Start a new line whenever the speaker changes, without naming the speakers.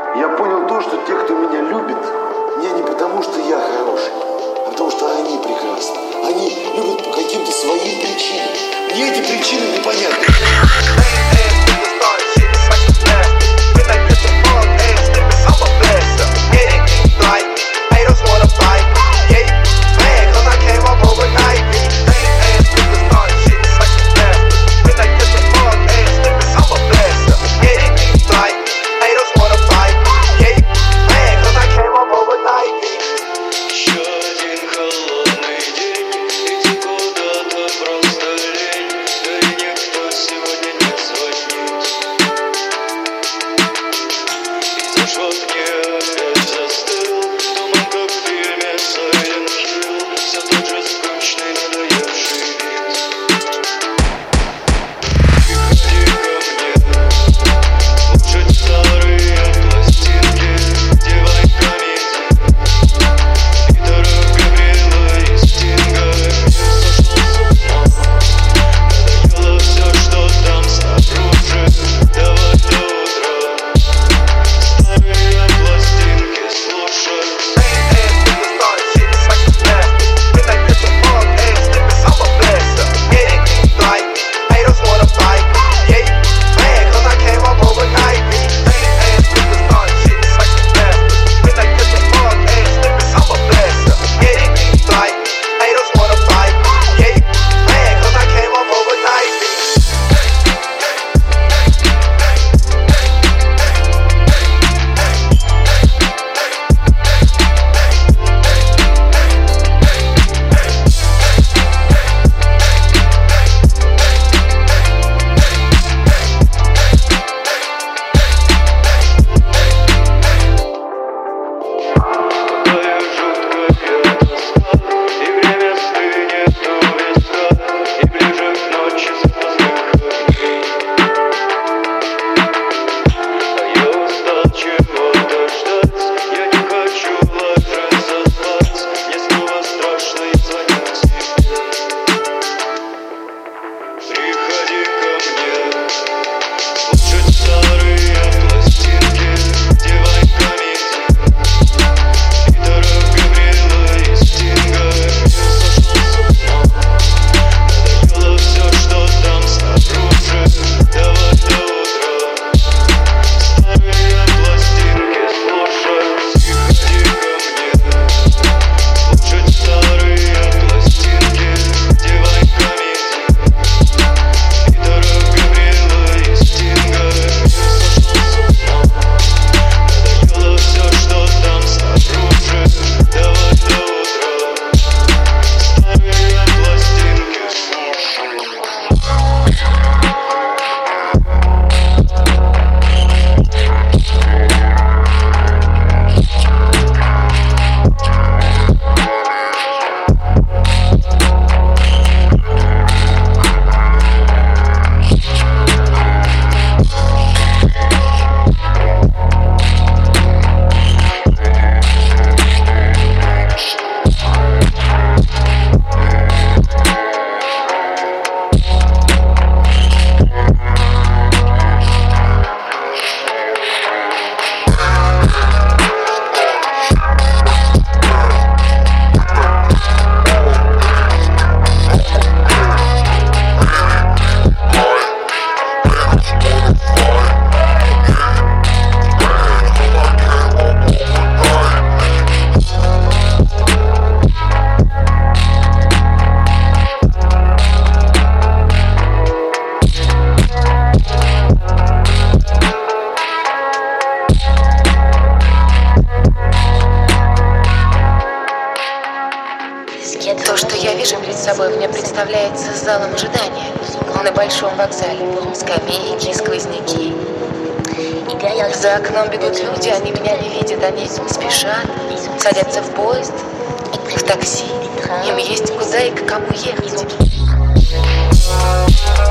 Я понял то, что те, кто меня любит, мне не потому, что я хороший, а потому что они прекрасны. Они любят по каким-то своим причинам. Мне эти причины непонятны.
То, что я вижу перед собой, мне представляется залом ожидания на большом вокзале. Скамейки, сквозняки. За окном бегут люди, они меня не видят, они спешат, садятся в поезд, в такси. Им есть куда и к кому ехать.